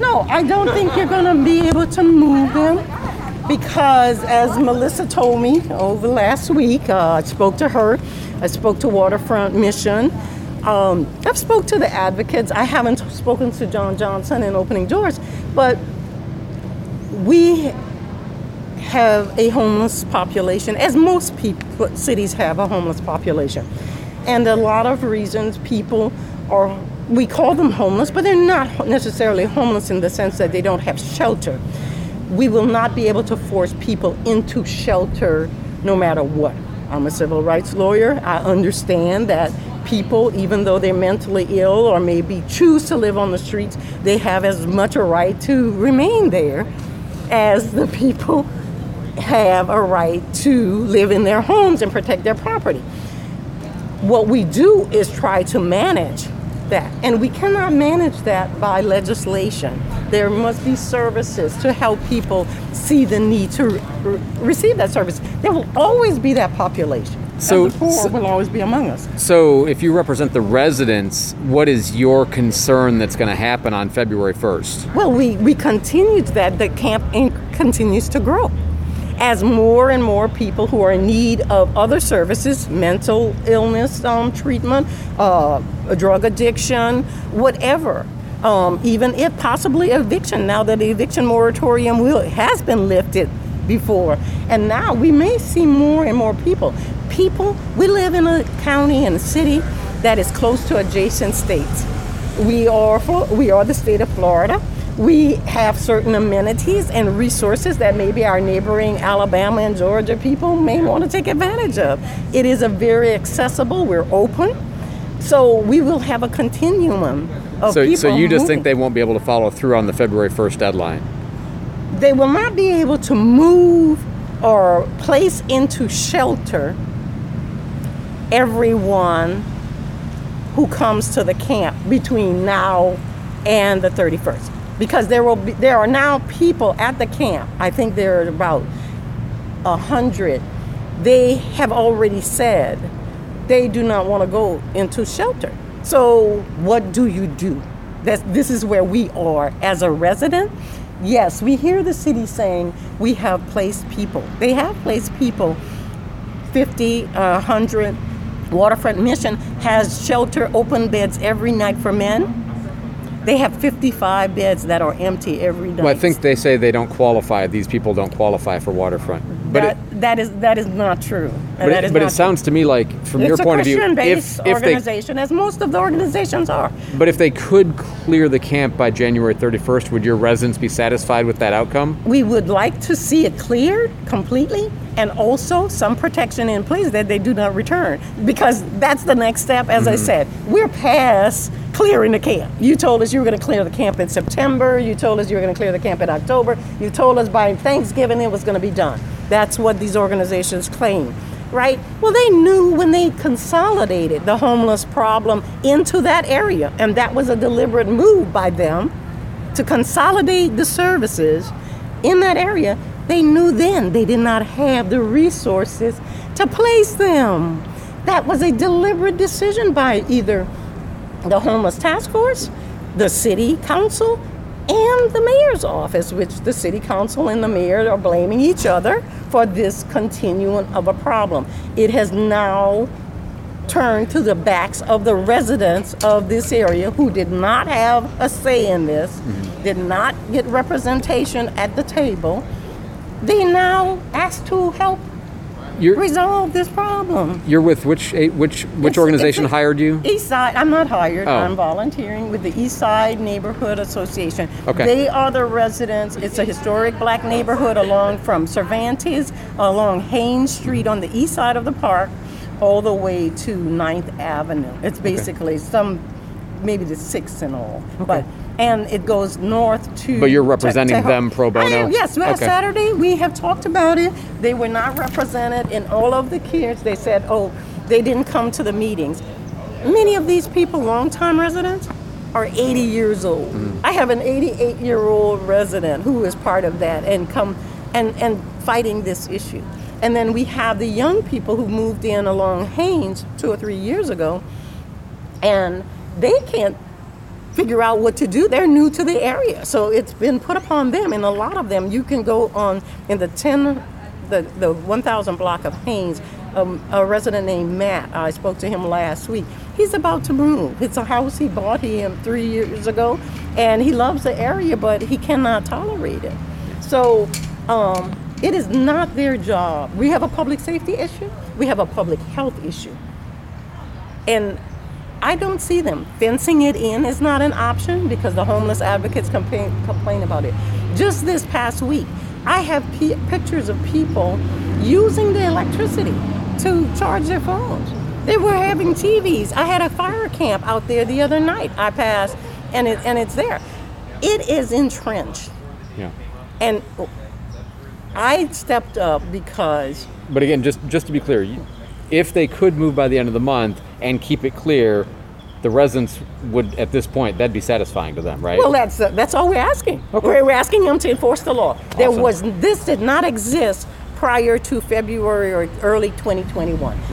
No, I don't think you're going to be able to move them because, as Melissa told me over last week, I spoke to her, I spoke to Waterfront Mission, I've spoke to the advocates. I haven't spoken to John Johnson in Opening Doors, but we have a homeless population, as most cities have a homeless population. And a lot of reasons people are, we call them homeless, but they're not necessarily homeless in the sense that they don't have shelter. We will not be able to force people into shelter no matter what. I'm a civil rights lawyer. I understand that people, even though they're mentally ill or maybe choose to live on the streets, they have as much a right to remain there as the people have a right to live in their homes and protect their property. What we do is try to manage that, and we cannot manage that by legislation. There must be services to help people see the need to receive that service. There will always be that population. So the poor will always be among us. So if you represent the residents, what is your concern that's going to happen on February 1st? Well, we continue that. The camp continues to grow. As more and more people who are in need of other services, mental illness treatment, drug addiction, whatever, even if possibly eviction, now that the eviction moratorium has been lifted before. And now we may see more and more people. We live in a county and a city that is close to adjacent states. We are the state of Florida. We have certain amenities and resources that maybe our neighboring Alabama and Georgia people may want to take advantage of. It is a very accessible, we're open. So we will have a continuum of people. So you just moving. think they won't be able to follow through on the February 1st deadline? They will not be able to move or place into shelter everyone who comes to the camp between now and the 31st. Because there are now people at the camp. I think there are about 100. They have already said they do not want to go into shelter. So what do you do? This is where we are as a resident. Yes, we hear the city saying we have placed people. They have placed people, 50, 100. Waterfront Mission has shelter open beds every night for men. They have 55 beds that are empty every night. Well, I think they say they don't qualify. These people don't qualify for Waterfront. But that is not true. But it sounds to me like, from your point of view, it's a Christian-based organization, as most of the organizations are. But if they could clear the camp by January 31st, would your residents be satisfied with that outcome? We would like to see it cleared completely, and also some protection in place that they do not return, because that's the next step. As I said, we're past clearing the camp. You told us you were going to clear the camp in September. You told us you were going to clear the camp in October. You told us by Thanksgiving it was going to be done. That's what these organizations claim, right? Well, they knew when they consolidated the homeless problem into that area, and that was a deliberate move by them to consolidate the services in that area. They knew then they did not have the resources to place them. That was a deliberate decision by either the Homeless Task Force, the City Council, and the Mayor's Office, which the City Council and the Mayor are blaming each other for this continuum of a problem. It has now turned to the backs of the residents of this area who did not have a say in this, did not get representation at the table. They now ask to help resolve this problem. You're with which organization hired you? Eastside. I'm not hired. I'm volunteering with the Eastside Neighborhood Association. Okay. They are the residents. It's a historic black neighborhood along from Cervantes, along Haynes Street on the east side of the park, all the way to 9th Avenue. It's basically maybe the 6th and all. Okay. And it goes north to... But you're representing them pro bono? Yes. Last Saturday we have talked about it. They were not represented in all of the kids. They said, they didn't come to the meetings. Many of these people, longtime residents, are 80 years old. I have an 88-year-old resident who is part of that and come and fighting this issue. And then we have the young people who moved in along Haynes 2 or 3 years ago, and they can't figure out what to do. They're new to the area, so it's been put upon them. And a lot of them, you can go on in the 1,000 block of Haynes. A resident named Matt, I spoke to him last week. He's about to move. It's a house he bought 3 years ago, and he loves the area, but he cannot tolerate it. So it is not their job. We have a public safety issue. We have a public health issue. And I don't see them. Fencing it in is not an option because the homeless advocates complain about it. Just this past week, I have pictures of people using the electricity to charge their phones. They were having TVs. I had a fire camp out there the other night. I passed, and it's there. It is entrenched. Yeah. And I stepped up because... But again, just to be clear, if they could move by the end of the month and keep it clear, the residents would, at this point, that'd be satisfying to them, right? Well, that's all we're asking. Okay. We're asking them to enforce the law. Awesome. This did not exist prior to February or early 2021.